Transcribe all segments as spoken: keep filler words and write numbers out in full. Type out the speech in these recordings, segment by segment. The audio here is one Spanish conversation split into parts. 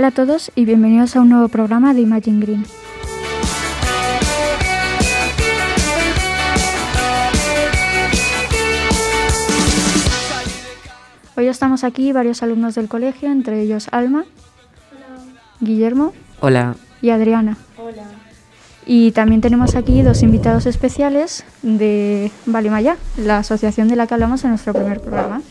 a todos y bienvenidos a un nuevo programa de Imagine Green. Hoy estamos aquí varios alumnos del colegio, entre ellos Alma, hola. Guillermo, hola, y Adriana. Hola. Y también tenemos aquí dos invitados especiales de Valimayá, la asociación de la que hablamos en nuestro primer programa.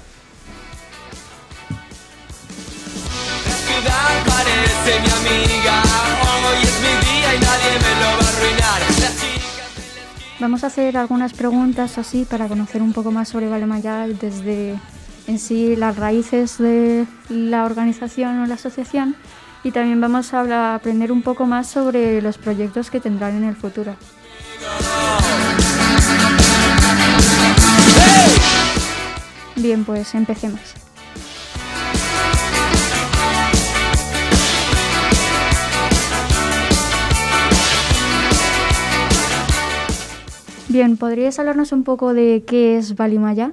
Parece mi amiga, hoy es mi día y nadie me lo va a arruinar. Vamos a hacer algunas preguntas así para conocer un poco más sobre Valimayá, desde en sí las raíces de la organización o la asociación, y también vamos a hablar, aprender un poco más sobre los proyectos que tendrán en el futuro. Bien, pues empecemos. Bien, ¿podríais hablarnos un poco de qué es Valimayá?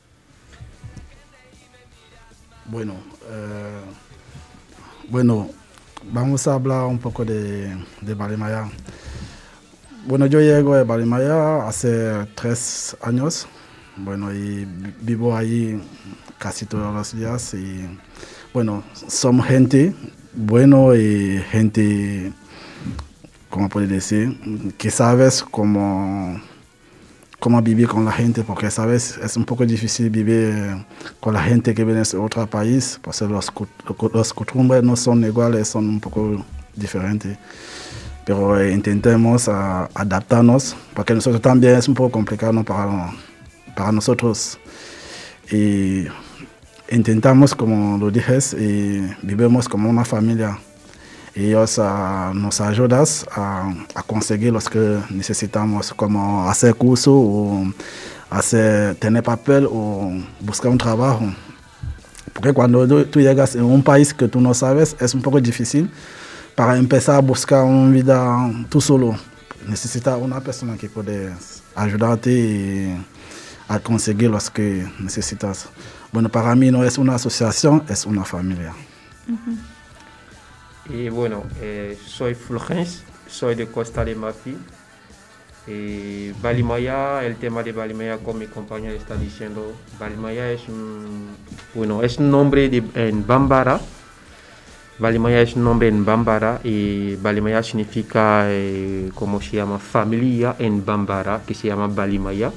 Bueno, eh, bueno, vamos a hablar un poco de, de Valimayá. Bueno, yo llego a Valimayá hace tres años, bueno, y vivo ahí casi todos los días. Y bueno, somos gente bueno y gente, ¿cómo puedo decir? Que sabes cómo... cómo vivir con la gente, porque sabes, es un poco difícil vivir con la gente que viene de otro país, pues los, los costumbres no son iguales, son un poco diferentes. Pero eh, intentemos uh, adaptarnos, porque nosotros también es un poco complicado para, para nosotros. Y intentamos, como lo dije, y vivimos como una familia. Ellos uh, nos ayudan a, a conseguir lo que necesitamos, como hacer curso o hacer, tener papel o buscar un trabajo. Porque cuando tú, tú llegas en un país que tú no sabes, es un poco difícil para empezar a buscar una vida tú solo. Necesitas una persona que puede ayudarte y a conseguir lo que necesitas. Bueno, para mí no es una asociación, es una familia. Uh-huh. Y bueno, eh, soy Fulgence, soy de Costa de Marfil. Y Valimayá, el tema de Valimayá, como mi compañero está diciendo, Valimayá es un, bueno, es un nombre de, en Bambara. Valimayá es un nombre en Bambara y Valimayá significa, eh, como se llama, familia en Bambara, que se llama Valimayá.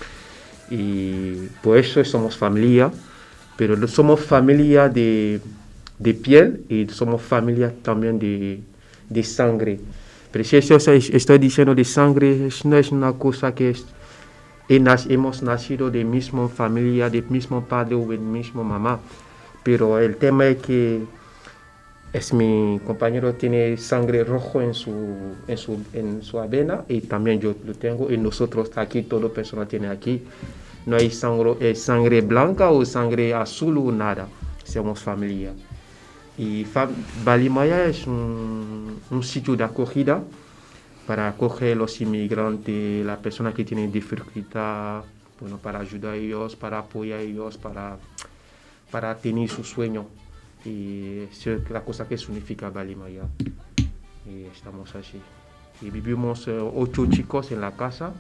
Y por eso somos familia, pero no somos familia de... de piel y somos familia también de, de sangre. Pero si eso estoy diciendo de sangre, no es una cosa que es, hemos nacido de misma familia, del mismo padre o del mismo mamá. Pero el tema es que es mi compañero tiene sangre rojo en su, en su, en su avena y también yo lo tengo y nosotros aquí, toda persona tiene aquí. No hay sangre, eh, sangre blanca o sangre azul o nada. Somos familia. Y Valimayá es un, un sitio de acogida para acoger a los inmigrantes, las personas que tienen dificultad, bueno, para ayudar a ellos, para apoyar a ellos, para, para tener su sueño. Y es la cosa que significa Valimayá. Y estamos así. Y vivimos eh, ocho chicos en la casa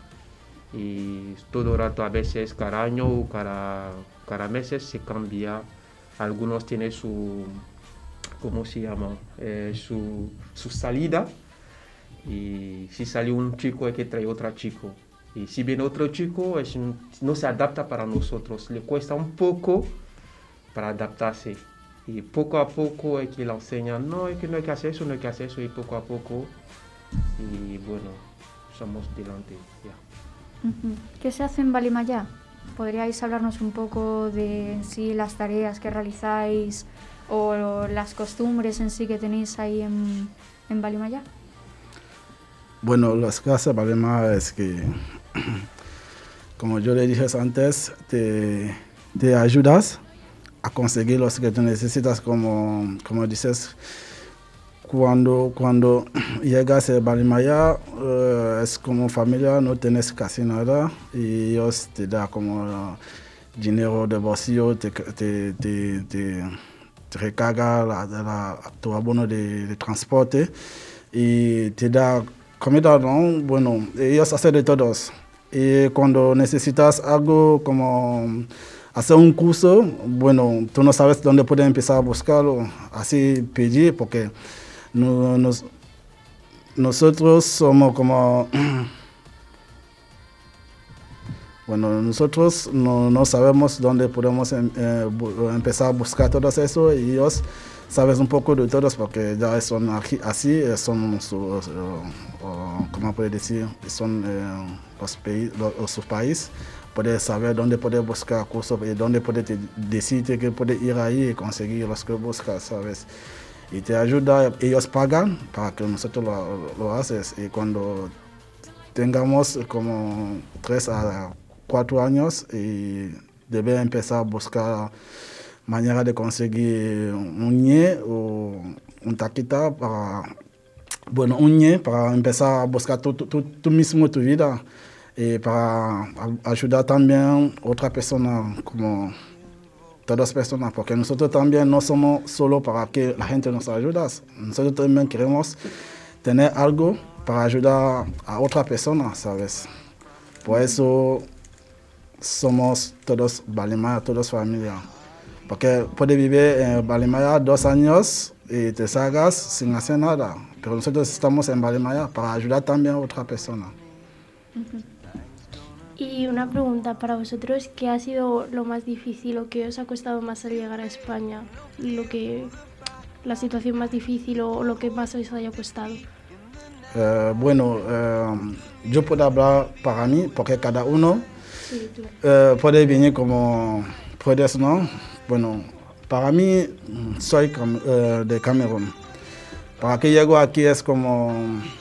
y todo el rato, a veces cada año o cada, cada mes se cambia. Algunos tienen su... ¿cómo se llama? Eh, su, su salida. Y si sale un chico hay que traer otro chico. Y si viene otro chico es un, no se adapta para nosotros. Le cuesta un poco para adaptarse. Y poco a poco hay que le enseñar, no, es que no hay que hacer eso, no hay que hacer eso. Y poco a poco, y bueno, somos delante. Yeah. Uh-huh. ¿Qué se hace en Valimayá? ¿Podríais hablarnos un poco de en sí las tareas que realizáis o las costumbres en sí que tenéis ahí en, en Valimayá? Bueno, las cosas de Valimayá es que, como yo le dije antes, te, te ayudas a conseguir lo que tú necesitas, como, como dices, cuando, cuando llegas a Valimayá, uh, es como familia, no tienes casi nada y ellos te dan como uh, dinero de bolsillo, te, te, te, te te recarga la, la, tu abono de, de transporte y te da comida, ¿no? Bueno, ellos hacen de todos. Y cuando necesitas algo como hacer un curso, bueno, tú no sabes dónde puedes empezar a buscarlo, así pedir, porque no, nos, nosotros somos como... Bueno, nosotros no, no sabemos dónde podemos em, eh, empezar a buscar todo eso y ellos saben un poco de todos porque ya son aquí, así, son sus, uh, uh, ¿cómo puede decir? Son uh, los, país, los, sus países, puede saber dónde puede buscar cursos y dónde puede decir que puede ir ahí y conseguir los que buscas, ¿sabes? Y te ayuda, ellos pagan para que nosotros lo, lo haces y cuando tengamos como tres a cuatro años y debe empezar a buscar manera de conseguir un ñe o un taquita para, bueno, un ñe para empezar a buscar tú, tú, tú, tú mismo tu vida y para ayudar también a otra persona como todas las personas, porque nosotros también no somos solo para que la gente nos ayude, nosotros también queremos tener algo para ayudar a otra persona, ¿sabes? Por eso somos todos Balimaya, todos familia. Porque puedes vivir en Balimaya dos años y te salgas sin hacer nada. Pero nosotros estamos en Balimaya para ayudar también a otra persona. Uh-huh. Y una pregunta para vosotros, ¿qué ha sido lo más difícil o qué os ha costado más al llegar a España? Lo que, la situación más difícil o lo que más os haya costado. Eh, bueno, eh, yo puedo hablar para mí, porque cada uno sí, claro. eh, puede venir como puedes, ¿no? Bueno, para mí soy eh, de Camerún. Para que llego aquí es como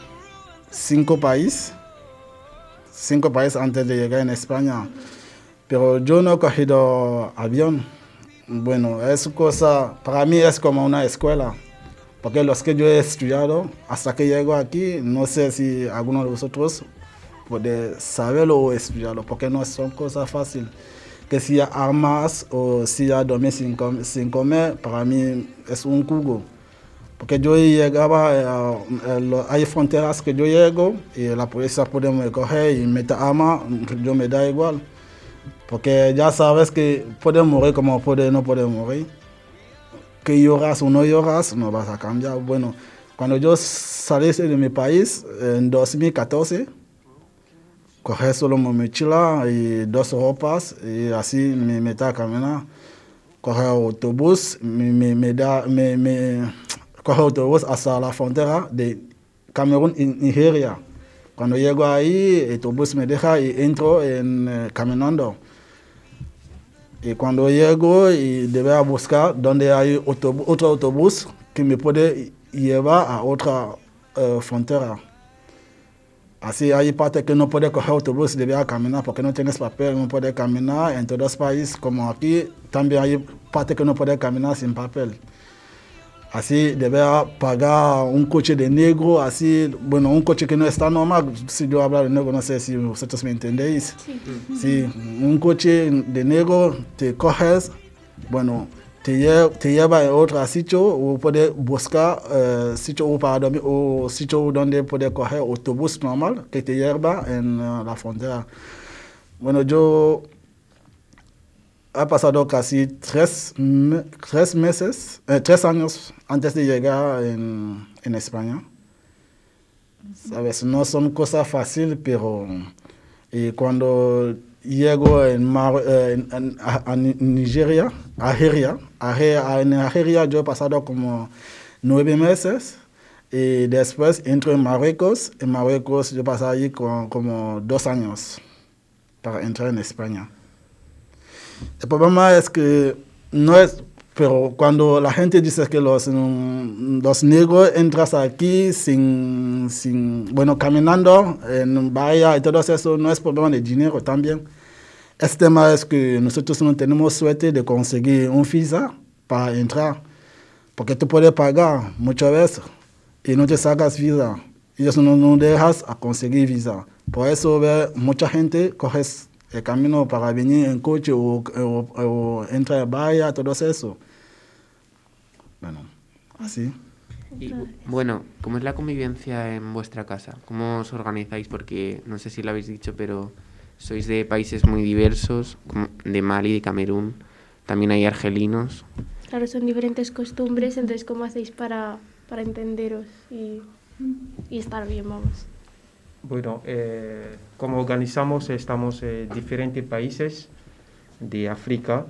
cinco países, cinco países antes de llegar en España. Uh-huh. Pero yo no he cogido avión. Bueno, es cosa, para mí es como una escuela. Porque los que yo he estudiado, hasta que llego aquí, no sé si alguno de vosotros puede saberlo o estudiarlo, porque no son cosas fáciles. Que si ya amas o si ya dormir sin, com sin comer, para mí es un jugo. Porque yo llegaba, eh, eh, hay fronteras que yo llego y la policía puede me coger y me ama, yo me da igual. Porque ya sabes que puede morir como puede no puede morir. Que lloras o no lloras, no vas a cambiar. Bueno, cuando yo salí de mi país en dos mil catorce, cogí solo mi mochila y dos ropas y así me metí a caminar. Cogí autobús, me, me, me da, me, me, cogí autobús hasta la frontera de Camerún y Nigeria. Cuando llego ahí, el autobús me deja y entro en, eh, caminando. Y cuando llego y debo buscar donde hay autobús, otro autobús que me puede llevar a otra uh, frontera. Así hay partes que no puede coger autobús, debe caminar porque no tienes papel, no puede caminar. En todos los países como aquí, también hay partes que no puede caminar sin papel. Así debe pagar un coche de negro, así, bueno, un coche que no está normal. Si yo hablo de negro, no sé si vosotros me entendéis. Sí. Sí, un coche de negro te coges, bueno, te lleva, te lleva a otro sitio o puedes buscar uh, sitio para dormir o sitio donde puedes coger autobús normal que te lleva en uh, la frontera. Bueno, yo ha pasado casi tres, me, tres meses, eh, tres años antes de llegar en, en España. Sabes, no son cosas fáciles, pero y cuando llego en, Mar, eh, en, en a, a Nigeria, a Nigeria, a, en Nigeria yo he pasado como nueve meses y después entro en Marruecos. En Marruecos yo pasé allí con, como dos años para entrar en España. El problema es que no es, pero cuando la gente dice que los, los negros entran aquí sin, sin, bueno, caminando en bahía y todo eso, no es problema de dinero también. El tema es que nosotros no tenemos suerte de conseguir un visa para entrar, porque tú puedes pagar muchas veces y no te sacas visa. Ellos no nos dejan a conseguir visa. Por eso ve, mucha gente coge el camino para venir en coche o, o, o entrar en bahía, todo eso. Bueno, así. Y bueno, ¿cómo es la convivencia en vuestra casa? ¿Cómo os organizáis? Porque no sé si lo habéis dicho, pero sois de países muy diversos, como de Mali, de Camerún, también hay argelinos. Claro, son diferentes costumbres, entonces ¿cómo hacéis para, para entenderos y, y estar bien, vamos? Bueno, eh, como organizamos, estamos en diferentes países de África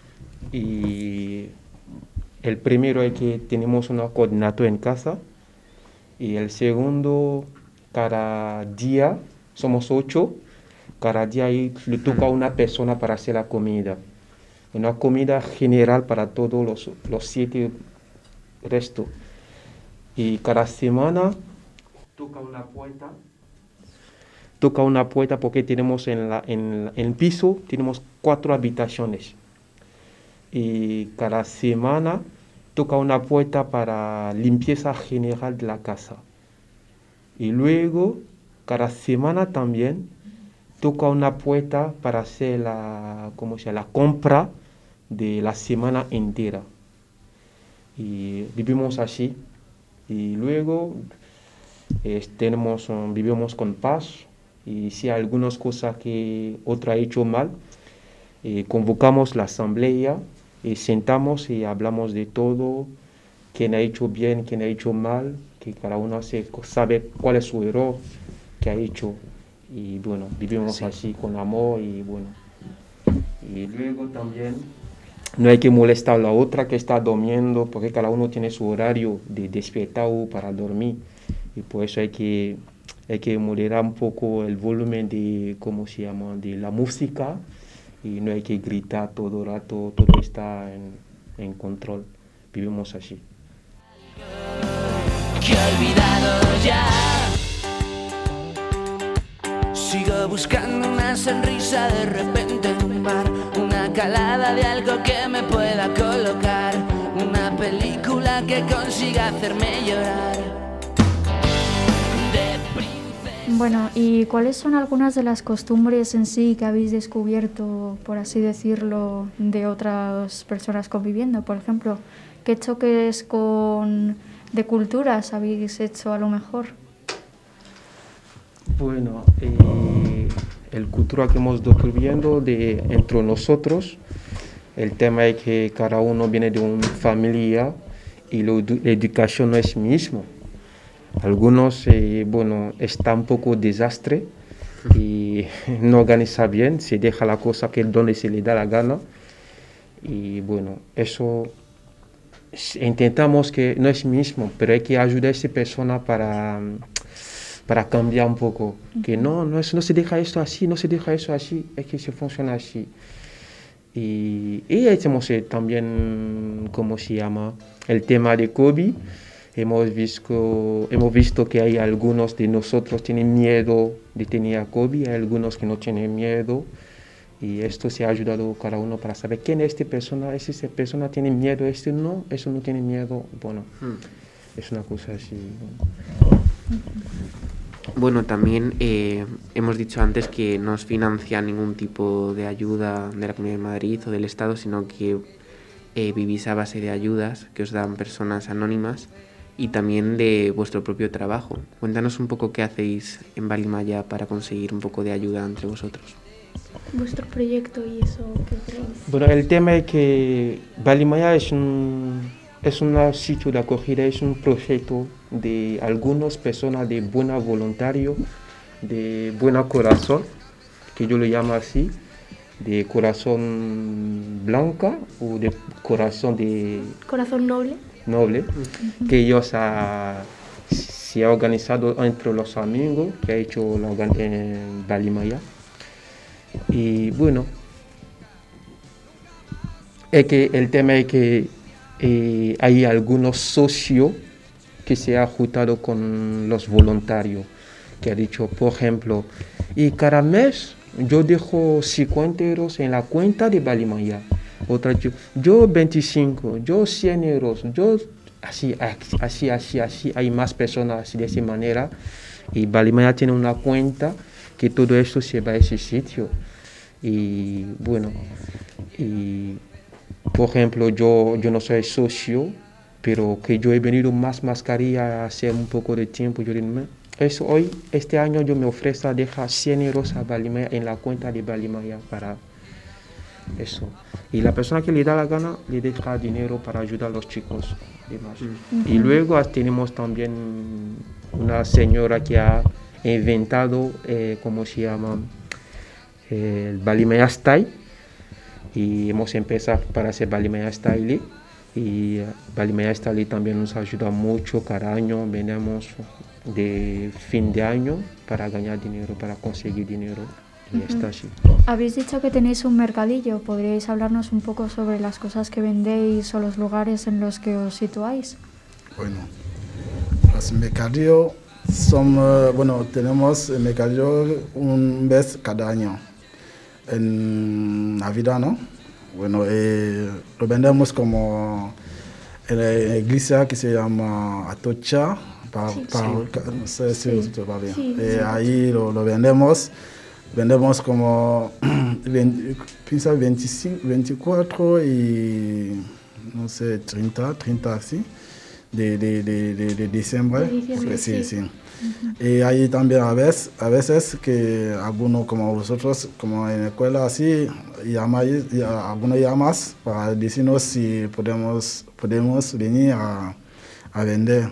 y el primero es que tenemos una coordinadora en casa y el segundo, cada día, somos ocho, cada día ahí le toca a una persona para hacer la comida. Una comida general para todos los, los siete restos. Y cada semana toca una puerta. Toca una puerta porque tenemos en, la, en, en el piso tenemos cuatro habitaciones. Y cada semana toca una puerta para limpieza general de la casa. Y luego, cada semana también toca una puerta para hacer la, ¿cómo se llama? La compra de la semana entera. Y vivimos así. Y luego eh, tenemos, um, vivimos con paz. Y si hay algunas cosas que otra ha hecho mal, eh, convocamos la asamblea y sentamos y hablamos de todo, quién ha hecho bien, quién ha hecho mal, que cada uno se, sabe cuál es su error que ha hecho. Y bueno, vivimos sí. así con amor y bueno. Y luego también no hay que molestar a la otra que está durmiendo, porque cada uno tiene su horario de despertar para dormir. Y por eso hay que, hay que moderar un poco el volumen de, ¿cómo se llama?, de la música. Y no hay que gritar todo el rato, todo está en, en control. Vivimos así. Que he olvidado ya. Sigo buscando una sonrisa de repente en un bar, una calada de algo que me pueda colocar, una película que consiga hacerme llorar. Bueno, ¿y cuáles son algunas de las costumbres en sí que habéis descubierto, por así decirlo, de otras personas conviviendo? Por ejemplo, ¿qué choques con, de culturas habéis hecho a lo mejor? Bueno, eh, el cultura que hemos descubriendo de entre nosotros, el tema es que cada uno viene de una familia y lo, la educación no es mismo. Algunos, eh, bueno, está un poco desastre y no organiza bien, se deja la cosa que donde se le da la gana. Y bueno, eso intentamos que no es mismo, pero hay que ayudar a esa persona para, para cambiar un poco. Que no, no, es, no se deja esto así, no se deja eso así, es que se funciona así. Y, y hacemos también, ¿cómo se llama?, el tema de COVID. Hemos visto, hemos visto que hay algunos de nosotros que tienen miedo de tener COVID, hay algunos que no tienen miedo. Y esto se ha ayudado cada uno para saber quién es esta persona, si esta persona tiene miedo, este no, eso no tiene miedo. Bueno, hmm. es una cosa así. Bueno, también eh, hemos dicho antes que no os financia ningún tipo de ayuda de la Comunidad de Madrid o del Estado, sino que eh, vivís a base de ayudas que os dan personas anónimas y también de vuestro propio trabajo. Cuéntanos un poco qué hacéis en Balimaya para conseguir un poco de ayuda entre vosotros. Vuestro proyecto y eso, ¿qué creéis? Bueno, el tema es que Balimaya es un, es un sitio de acogida, es un proyecto de algunas personas de buena voluntario, de buen corazón, que yo lo llamo así, de corazón blanca o de corazón de... Corazón noble. Noble, uh-huh. Que ellos ha, se ha organizado entre los amigos, que ha hecho la en Balimaya. Y bueno, es que el tema es que eh, hay algunos socios que se han juntado con los voluntarios, que ha dicho, por ejemplo, y cada mes yo dejo cincuenta euros en la cuenta de Balimaya. Otra, yo, yo veinticinco, yo cien euros, yo así, así, así, así, hay más personas así de esa manera. Y Balimaya tiene una cuenta que todo esto se va a ese sitio. Y bueno, y por ejemplo, yo, yo no soy socio pero que yo he venido más mascarilla hace un poco de tiempo. Yo digo, eso hoy, este año yo me ofrezco a dejar cien euros a Balimaya en la cuenta de Balimaya para eso. Y la persona que le da la gana le deja dinero para ayudar a los chicos. Demás. Uh-huh. Y luego tenemos también una señora que ha inventado, eh, ¿cómo se llama? Eh, el Balimaya Style. Y hemos empezado para hacer Balimaya Style. Y uh, Balimaya Style también nos ayuda mucho. Cada año venimos de fin de año para ganar dinero, para conseguir dinero. Y uh-huh. está así. Habéis dicho que tenéis un mercadillo. ¿Podríais hablarnos un poco sobre las cosas que vendéis o los lugares en los que os situáis? Bueno, los mercadillos son, uh, bueno, tenemos el mercadillo un vez cada año. En Navidad, ¿no? Bueno, eh, lo vendemos como en la iglesia que se llama Atocha. Para, sí, para, sí. No sé si sí. va bien. Sí, eh, sí. Ahí lo, lo vendemos. Vendemos como veinte, piensa veinticinco, veinticuatro y no sé, treinta, treinta así, de, de, de, de, de diciembre. De diciembre sí, sí. sí. Uh-huh. Y ahí también a veces, a veces que algunos como vosotros, como en la escuela así, llamáis, algunos llamas para decirnos si podemos, podemos venir a, a vender.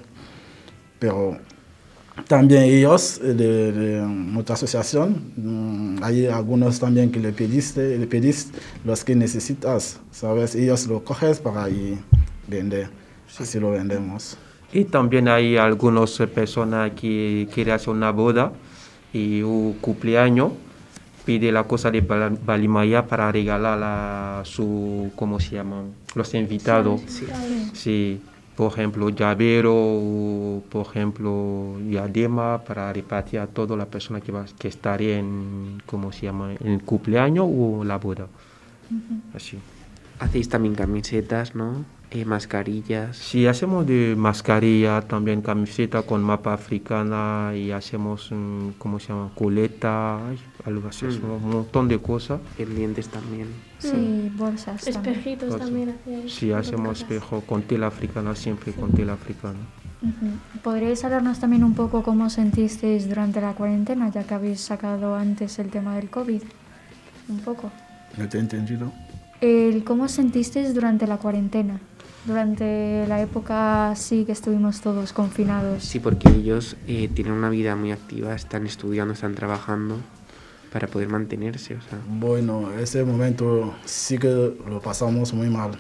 Pero también ellos, de, de nuestra asociación, hay algunos también que le pediste, le pedís los que necesitas, ¿sabes? Ellos lo coges para ir vender, sí. Así lo vendemos. Y también hay algunas personas que quieren hacer una boda y un cumpleaños, pide la cosa de Balimaya para regalar a su, ¿cómo se llaman? Los invitados. Sí. sí. sí. Por ejemplo, llavero, o, por ejemplo, diadema para repartir a toda la persona que va que estaría en, ¿cómo se llama? En el cumpleaños o la boda. Uh-huh. Así. Hacéis también camisetas, ¿no? Eh, mascarillas. Sí, hacemos de mascarilla, también camiseta con mapa africana y hacemos, ¿cómo se llama? Coleta, algo así, mm. un montón de cosas. Pendientes también. Sí, bolsas. Espejitos también. también sí, hacemos espejo con tela africana, siempre sí. con tela africana. Uh-huh. ¿Podríais hablarnos también un poco cómo sentisteis durante la cuarentena, ya que habéis sacado antes el tema del COVID? Un poco. No te he entendido. El cómo sentisteis durante la cuarentena. Durante la época sí que estuvimos todos confinados. Sí, porque ellos eh, tienen una vida muy activa, están estudiando, están trabajando para poder mantenerse. O sea. Bueno, ese momento sí que lo pasamos muy mal,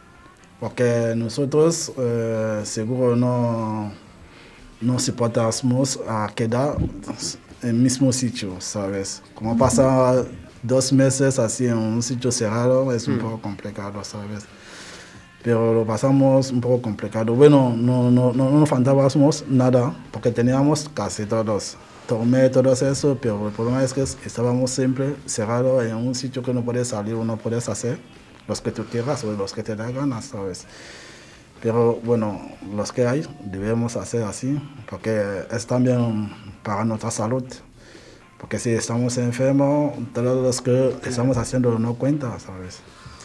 porque nosotros eh, seguro no, no soportamos a quedar en el mismo sitio, ¿sabes? Como pasa dos meses así en un sitio cerrado es un mm. poco complicado, ¿sabes? Pero lo pasamos un poco complicado. Bueno, no, no, no, no nos faltábamos nada, porque teníamos casi todos. Tomé todo eso, pero el problema es que estábamos siempre cerrados en un sitio que no puedes salir o no puedes hacer los que tú quieras o los que te da ganas, ¿sabes? Pero bueno, los que hay debemos hacer así, porque es también para nuestra salud. Porque si estamos enfermos, todos los que estamos haciendo no cuenta, ¿sabes?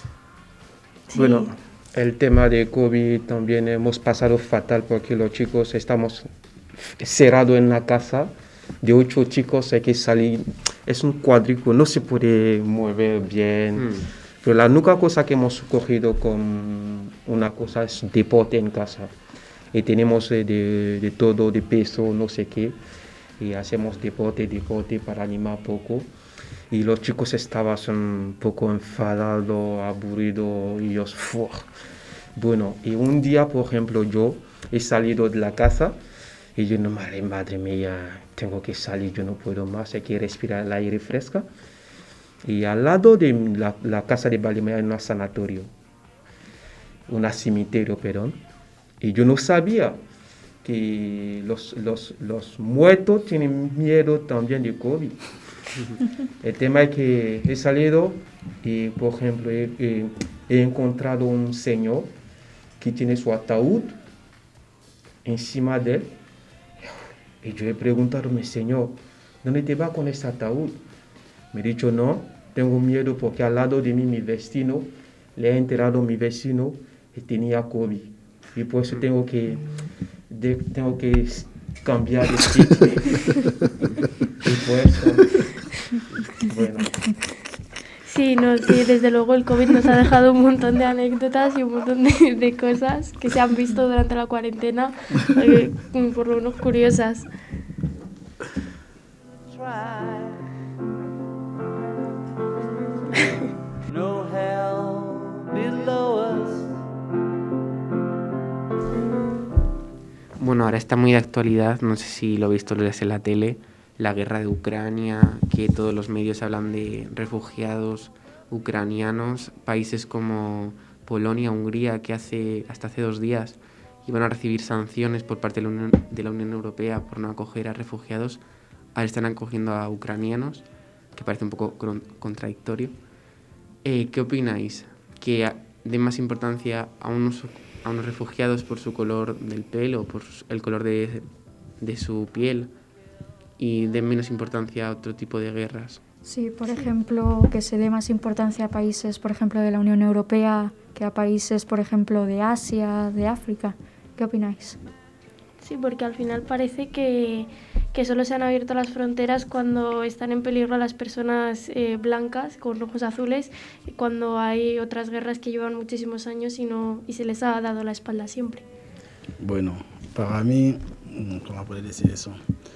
Sí. Bueno, el tema de COVID también hemos pasado fatal porque los chicos estamos cerrados en la casa. De ocho chicos hay que salir, es un cuadrículo, no se puede mover bien. Mm. Pero la única cosa que hemos cogido con una cosa es deporte en casa. Y tenemos de, de todo, de peso, no sé qué. Y hacemos deporte, deporte para animar poco. Y los chicos estaban un poco enfadados, aburridos, y ellos, ¡fua! Bueno, y un día, por ejemplo, yo he salido de la casa y yo, no, madre, madre mía, tengo que salir, yo no puedo más, hay que respirar el aire fresco. Y al lado de la, la casa de Balimaya hay un sanatorio, un cementerio, perdón. Y yo no sabía que los, los, los muertos tienen miedo también de COVID. El tema es que he salido y, por ejemplo, he, he, he encontrado un señor que tiene su ataúd encima de él. Y yo he preguntado a mi señor, ¿dónde te va con ese ataúd? Me ha dicho, no, tengo miedo porque al lado de mí mi vecino, le he enterado a mi vecino y tenía COVID. y por eso tengo que, de, tengo que cambiar de sitio. Y por eso, bueno. Sí, no, sí, desde luego el COVID nos ha dejado un montón de anécdotas y un montón de, de cosas que se han visto durante la cuarentena, eh, por lo menos curiosas. No hell below us. Bueno, ahora está muy de actualidad, no sé si lo habéis visto en la tele, la guerra de Ucrania, que todos los medios hablan de refugiados ucranianos, países como Polonia, Hungría, que hace hasta hace dos días iban a recibir sanciones por parte de la Unión, de la Unión Europea por no acoger a refugiados, ahora están acogiendo a ucranianos, que parece un poco contradictorio. Eh, ¿Qué opináis? ¿Que den más importancia a unos, a unos refugiados por su color del pelo, por el color de, de su piel, y den menos importancia a otro tipo de guerras? Sí, por ejemplo, que se dé más importancia a países, por ejemplo, de la Unión Europea que a países, por ejemplo, de Asia, de África. ¿Qué opináis? Sí, porque al final parece que, que solo se han abierto las fronteras cuando están en peligro las personas eh, blancas con ojos azules, cuando hay otras guerras que llevan muchísimos años y, no, y se les ha dado la espalda siempre. Bueno, para mí, ¿cómo puedo decir eso?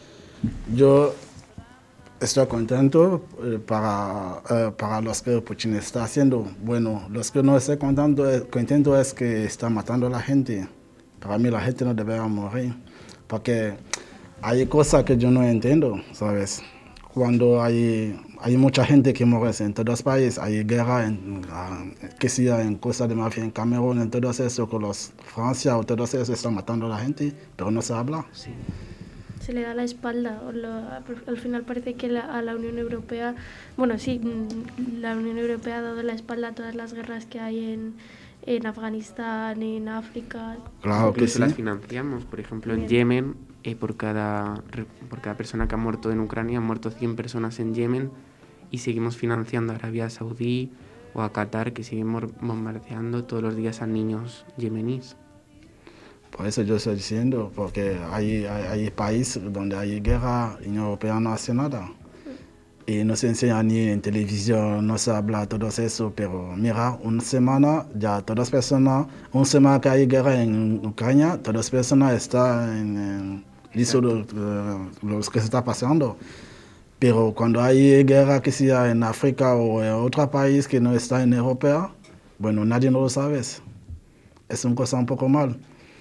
Yo estoy contento eh, para, eh, para los que Putin está haciendo. Bueno, los que no estoy contento, eh, contento es que está matando a la gente. Para mí la gente no debería morir, porque hay cosas que yo no entiendo, ¿sabes? Cuando hay, hay mucha gente que muere en todos los países, hay guerra, en, que sea en Costa de Marfil, en Camerún, en todo eso, con los Francia o todos esos están matando a la gente, pero no se habla. Sí. Se le da la espalda. Lo, al final parece que la, a la Unión Europea, bueno, sí, la Unión Europea ha dado la espalda a todas las guerras que hay en, en Afganistán, en África. Claro que Incluso sí. las financiamos. Por ejemplo, en Bien. Yemen, eh, por, cada, por cada persona que ha muerto en Ucrania, han muerto cien personas en Yemen, y seguimos financiando a Arabia Saudí o a Qatar, que siguen bombardeando todos los días a niños yemeníes. Por eso yo estoy diciendo, porque hay, hay, hay países donde hay guerra y la Unión Europea no hace nada. Y no se enseña ni en televisión, no se habla todo eso, pero mira, una semana ya todas las personas, una semana que hay guerra en Ucrania, todas las personas están en, en listo de uh, lo que se está pasando. Pero cuando hay guerra que sea en África o en otro país que no está en Europa, bueno, nadie no lo sabe. Es una cosa un poco mal.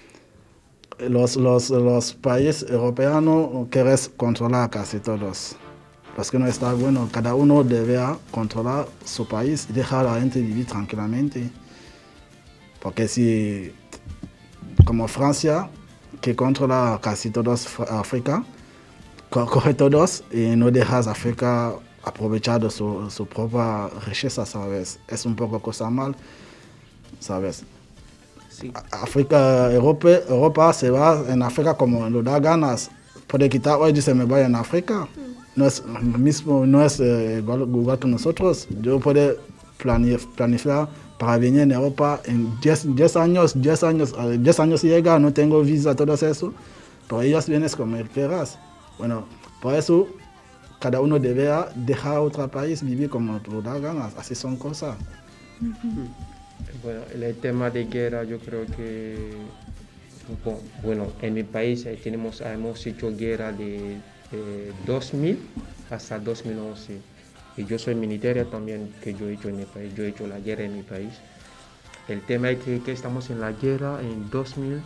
Los, los, los países europeos quieren controlar casi todos. Los que no está bueno, cada uno debe controlar su país y dejar a la gente vivir tranquilamente. Porque si, como Francia, que controla casi todos África, coge todos y no dejas a África aprovechar de su, su propia riqueza, ¿sabes? Es un poco cosa mal, ¿sabes? Sí. África, Europa, Europa se va en África como lo da ganas. Puede quitar hoy, dice me voy en África. No es mismo, no es eh, igual, igual que nosotros. Yo puedo planificar para venir en Europa en diez años, diez años, diez años llega, no tengo visa, todo eso. Pero ellos vienen como quieras. Bueno, por eso cada uno debe dejar otro país vivir como lo da ganas. Así son cosas. Uh-huh. Bueno, el tema de guerra yo creo que, bueno, en mi país tenemos, hemos hecho guerra de, de dos mil hasta dos mil once. Y yo soy militar también, que yo he hecho en mi país, yo he hecho la guerra en mi país. El tema es que, que estamos en la guerra en dos mil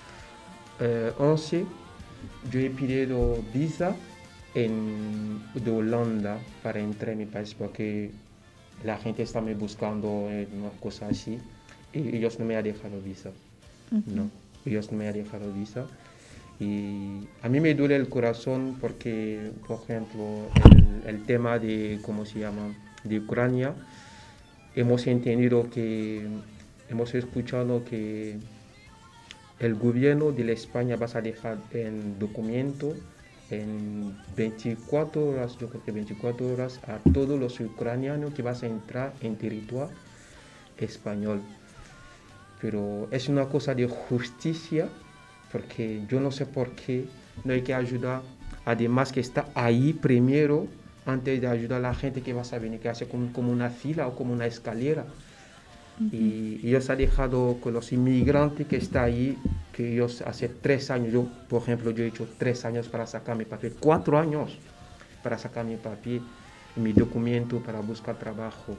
once. Yo he pedido visa en, de Holanda para entrar en mi país porque la gente está me buscando una cosa así y ellos no me han dejado visa. Uh-huh. No, ellos no me han dejado visa. Y a mí me duele el corazón porque, por ejemplo, el, el tema de, ¿cómo se llama?, de Ucrania, hemos entendido que, hemos escuchado que el gobierno de la España va a dejar el documento en veinticuatro horas, yo creo que veinticuatro horas, a todos los ucranianos que van a entrar en territorio español. pero es una cosa de justicia, porque yo no sé por qué no hay que ayudar, además que está ahí primero, antes de ayudar a la gente que va a venir, que hace como, como una fila o como una escalera. Uh-huh. Y, y ellos han dejado con los inmigrantes que están ahí, que ellos hace tres años, yo por ejemplo, yo he hecho tres años para sacar mi papel, cuatro años para sacar mi papel, mi documento para buscar trabajo.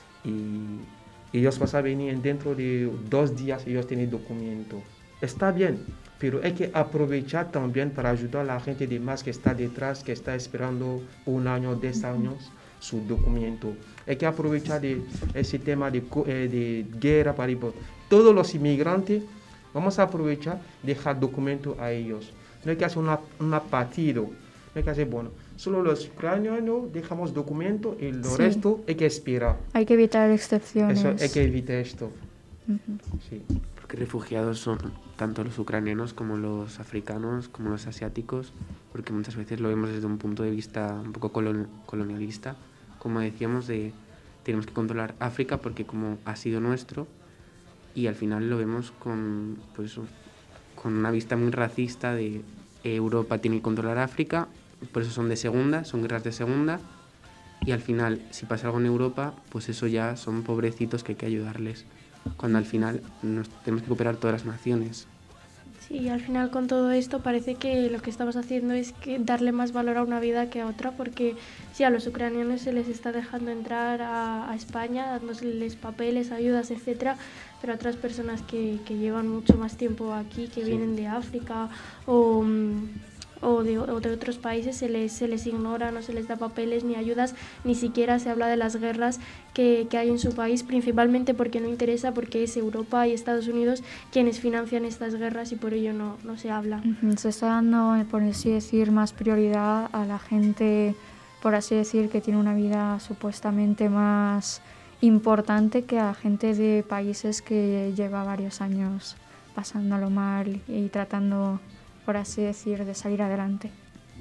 Y ellos van a venir dentro de dos días, ellos tienen documento. Está bien, pero hay que aprovechar también para ayudar a la gente de más que está detrás, que está esperando un año, diez años, su documento. Hay que aprovechar de ese tema de, de guerra, para todos los inmigrantes, vamos a aprovechar, dejar documento a ellos. No hay que hacer una, una partido, no hay que hacer, bueno, solo los ucranianos dejamos documento y el sí. resto hay que esperar. Hay que evitar excepciones. Eso, hay que evitar esto. Uh-huh. Sí. Porque refugiados son tanto los ucranianos como los africanos, como los asiáticos, porque muchas veces lo vemos desde un punto de vista un poco colon- colonialista. Como decíamos, de, tenemos que controlar África porque como ha sido nuestro, y al final lo vemos con, pues, con una vista muy racista de Europa tiene que controlar África, por eso son de segunda, son guerras de segunda, y al final, si pasa algo en Europa, pues eso ya son pobrecitos que hay que ayudarles, cuando al final nos tenemos que cooperar todas las naciones. Sí, al final con todo esto parece que lo que estamos haciendo es que darle más valor a una vida que a otra, porque sí, a los ucranianos se les está dejando entrar a, a España, dándoles papeles, ayudas, etcétera, pero a otras personas que, que llevan mucho más tiempo aquí, que sí. vienen de África o... O de, o de otros países se les, se les ignora, no se les da papeles ni ayudas, ni siquiera se habla de las guerras que, que hay en su país, principalmente porque no interesa, porque es Europa y Estados Unidos quienes financian estas guerras y por ello no, no se habla. Uh-huh. Se está dando, por así decir, más prioridad a la gente, por así decir, que tiene una vida supuestamente más importante que a gente de países que lleva varios años pasándolo mal y tratando, por así decir, de salir adelante.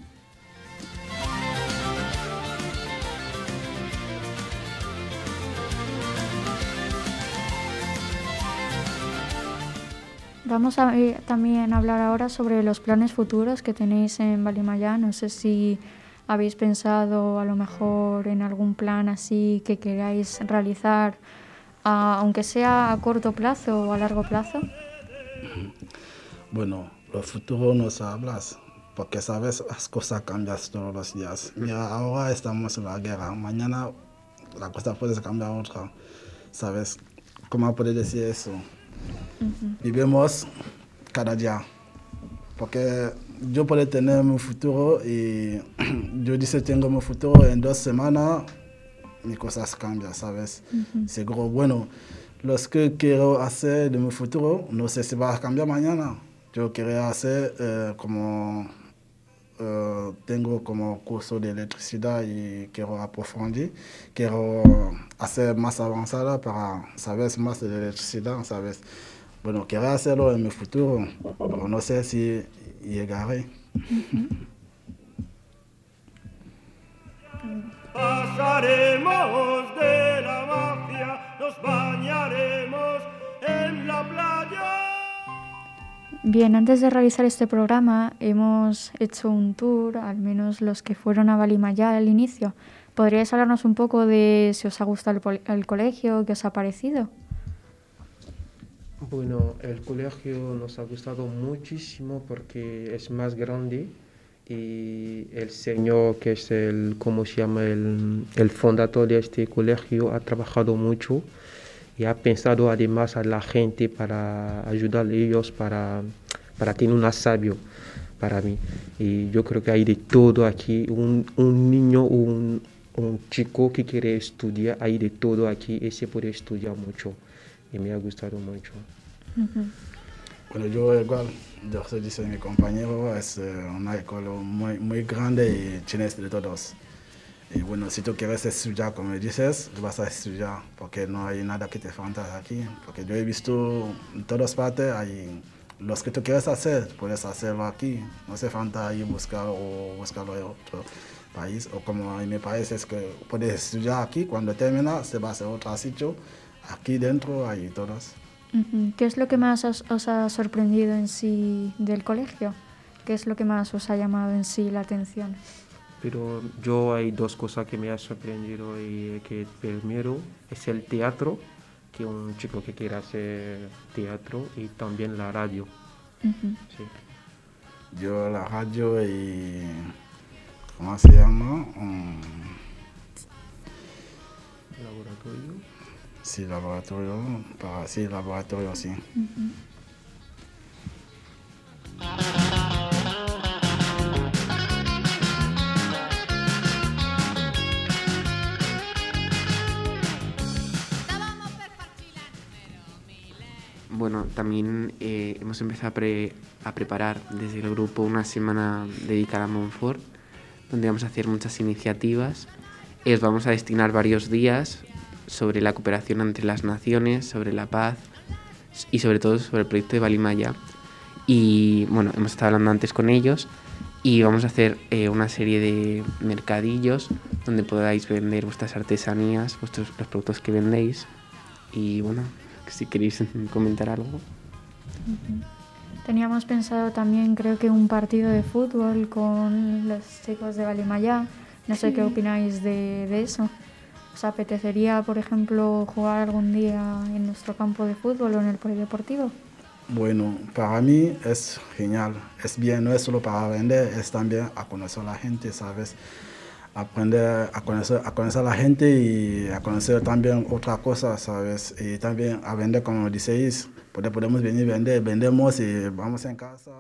Vamos a eh, también hablar ahora sobre los planes futuros que tenéis en Balimaya. No sé si habéis pensado a lo mejor en algún plan así que queráis realizar, a, aunque sea a corto plazo o a largo plazo. Bueno, lo futuro nos hablas, porque sabes, las cosas cambian todos los días. Mira, ahora estamos en la guerra, mañana la cosa puede cambiar otra, ¿sabes? ¿Cómo puedo decir eso? Uh-huh. Vivimos cada día, porque yo puedo tener mi futuro y yo dice tengo mi futuro en dos semanas, mis cosas cambian, ¿sabes? Uh-huh. Seguro, bueno, los que quiero hacer de mi futuro, no sé si va a cambiar mañana. Yo quería hacer eh, como, eh, tengo como curso de electricidad y quiero aprofundir, quiero hacer más avanzada para saber más de electricidad, ¿sabes? Bueno, quería hacerlo en mi futuro, pero no sé si llegaré. Uh-huh. Pasaremos de la mafia, nos bañaremos en la playa. Bien, antes de realizar este programa hemos hecho un tour, al menos los que fueron a Balimaya al inicio. ¿Podríais hablarnos un poco de si os ha gustado el, pol- el colegio, qué os ha parecido? Bueno, el colegio nos ha gustado muchísimo porque es más grande y el señor que es el, ¿cómo se llama? El, el fundador de este colegio ha trabajado mucho y ha pensado además a la gente para ayudar a ellos para, para tener un sabio para mí. Y yo creo que hay de todo aquí, un, un niño, un, un chico que quiere estudiar, hay de todo aquí y se puede estudiar mucho. Y me ha gustado mucho. Uh-huh. Bueno, yo igual, yo soy dice mi compañero, es uh, una escuela muy, muy grande y tienes de todos. Y bueno, si tú quieres estudiar, como dices, vas a estudiar, porque no hay nada que te falta aquí. Porque yo he visto en todas partes, hay los que tú quieres hacer, puedes hacerlo aquí. No hace falta ir buscar o buscarlo en otro país. O como en mi país es que puedes estudiar aquí, cuando termina se va a hacer otro sitio. Aquí dentro hay todos. Uh-huh. ¿Qué es lo que más os, os ha sorprendido en sí del colegio? ¿Qué es lo que más os ha llamado en sí la atención? Pero yo hay dos cosas que me han sorprendido y que primero es el teatro, que un chico que quiere hacer teatro, y también la radio. Uh-huh. Sí. Yo la radio y... ¿Cómo se llama? Um, Laboratorio. sí, laboratorio. Para, sí, laboratorio, sí. Uh-huh. Bueno, también eh, hemos empezado a, pre, a preparar desde el grupo una semana dedicada a Montfort, donde vamos a hacer muchas iniciativas. Eh, os vamos a destinar varios días sobre la cooperación entre las naciones, sobre la paz y sobre todo sobre el proyecto de Balimaya. Y bueno, hemos estado hablando antes con ellos y vamos a hacer eh, una serie de mercadillos donde podáis vender vuestras artesanías, vuestros, los productos que vendéis. Y bueno, si queréis comentar algo. Uh-huh. Teníamos pensado también, creo que un partido de fútbol con los chicos de Balimaya. No sé sí. qué opináis de, de eso. ¿Os apetecería, por ejemplo, jugar algún día en nuestro campo de fútbol o en el polideportivo? Bueno, para mí es genial. Es bien, no es solo para vender, es también a conocer a la gente, ¿sabes? Aprender a conocer, a conocer a la gente y a conocer también otra cosa, ¿sabes? Y también a vender, como decís, podemos venir a vender, vendemos y vamos en casa.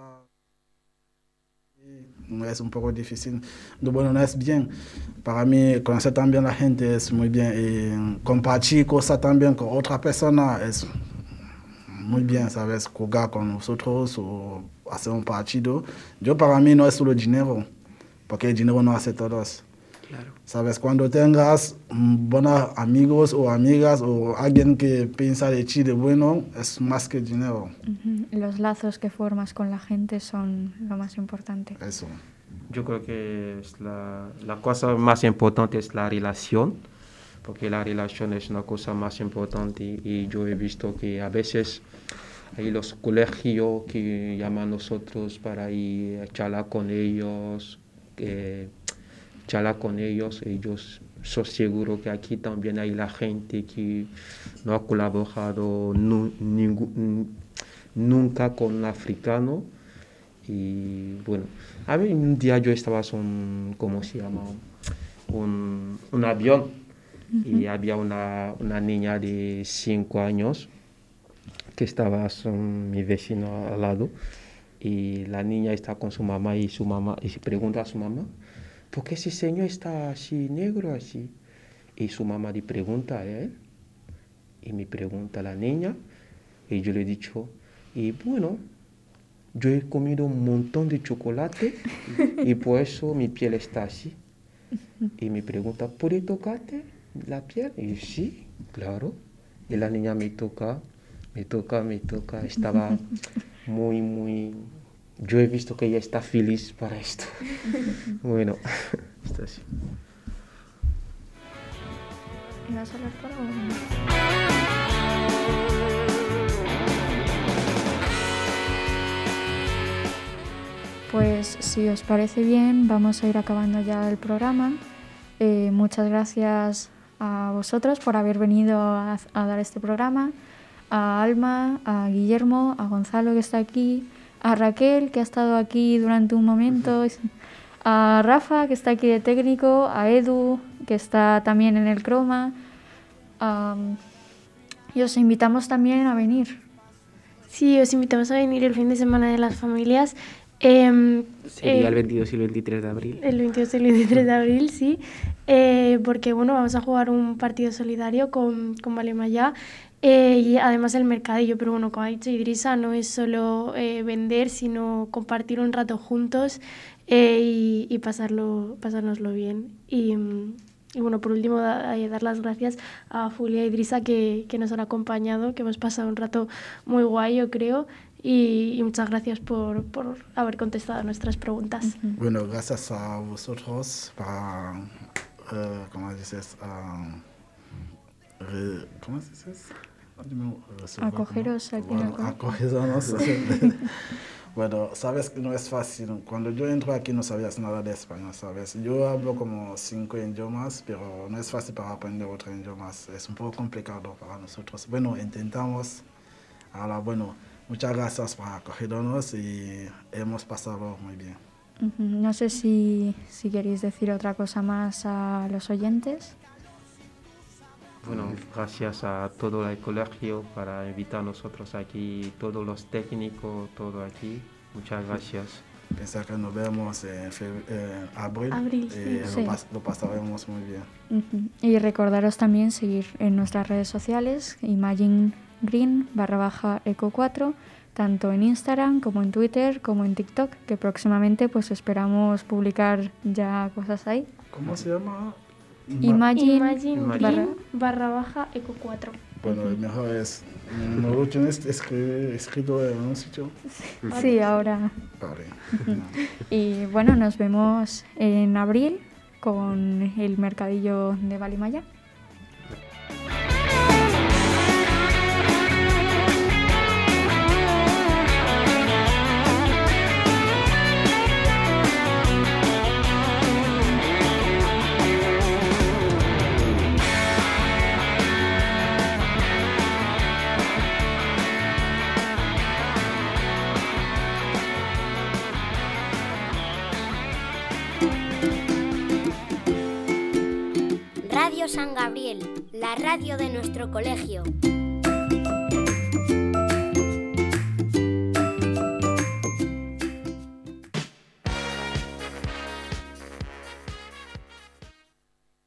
Y es un poco difícil. Bueno, no es bien. Para mí, conocer también a la gente es muy bien. Y compartir cosas también con otra persona es muy bien, ¿sabes? Jugar con nosotros o hacer un partido. Yo, para mí, no es solo dinero, porque el dinero no hace todos. Claro. ¿Sabes? Cuando tengas buenos amigos o amigas o alguien que piensa de ti de bueno, es más que dinero. Uh-huh. Los lazos que formas con la gente son lo más importante. Eso. Yo creo que es la, la cosa más importante es la relación, porque la relación es una cosa más importante y yo he visto que a veces hay los colegios que llaman a nosotros para ir a charlar con ellos, eh, charlar con ellos, ellos soy seguro que aquí también hay la gente que no ha colaborado nu, ningún, nunca con un africano. Y bueno, a mí un día yo estaba en, ¿cómo se llama? Un, un avión. Uh-huh. Y había una, una niña de cinco años que estaba con mi vecino al lado. Y la niña está con su mamá y su mamá y se pregunta a su mamá, ¿por qué ese señor está así negro así? Y su mamá le pregunta a él y me pregunta a la niña y yo le he dicho, y bueno, yo he comido un montón de chocolate y por eso mi piel está así. Y me pregunta, ¿puede tocarte la piel? Y yo, sí, claro. Y la niña me toca, me toca, me toca. Estaba muy, muy... Yo he visto que ella está feliz para esto. Bueno, está así. ¿Y vas a hablar por algo? Pues si os parece bien, vamos a ir acabando ya el programa. Eh, muchas gracias a vosotros por haber venido a, a dar este programa, a Alma, a Guillermo, a Gonzalo que está aquí, a Raquel que ha estado aquí durante un momento, a Rafa que está aquí de técnico, a Edu que está también en el croma. Um, y os invitamos también a venir. Sí, os invitamos a venir el fin de semana de las familias. Eh, Sería eh, el veintidós y el veintitrés de abril. El veintidós y el veintitrés de abril, sí. Eh, porque, bueno, vamos a jugar un partido solidario con, con Balimaya eh, y además el mercadillo. Pero, bueno, como ha dicho Idrissa, no es solo eh, vender, sino compartir un rato juntos eh, y, y pasarlo, pasárnoslo bien. Y, y, bueno, por último, da, dar las gracias a Fulia y Idrissa que, que nos han acompañado, que hemos pasado un rato muy guay, yo creo. Y, y muchas gracias por, por haber contestado nuestras preguntas. Uh-huh. Bueno, gracias a vosotros para, uh, ¿cómo dices? Uh, re, ¿Cómo dices? Acogeros aquí en el colegio. Acogernos. Bueno, sabes que no es fácil. Cuando yo entro aquí no sabías nada de español, ¿sabes? Yo hablo como cinco idiomas, pero no es fácil para aprender otros idiomas. Es un poco complicado para nosotros. Bueno, intentamos. Ahora, bueno, muchas gracias por acogernos y hemos pasado muy bien. Uh-huh. No sé si, si queréis decir otra cosa más a los oyentes. Bueno, gracias a todo el colegio para invitar a nosotros aquí, todos los técnicos, todo aquí. Muchas gracias. Pensar que nos vemos en eh, abril, abril eh, sí. lo, pas lo pasaremos muy bien. Uh-huh. Y recordaros también seguir en nuestras redes sociales, Imagine Green barra baja eco cuatro, tanto en Instagram como en Twitter como en TikTok, que próximamente pues esperamos publicar ya cosas ahí. ¿Cómo se llama? Imagine, Imagine barra, Green barra baja eco cuatro. Bueno, el mejor es, ¿no lo tienes escri escrito en un sitio? Sí, ahora. Vale. Y bueno, nos vemos en abril con el mercadillo de Balimaya. Radio San Gabriel, la radio de nuestro colegio.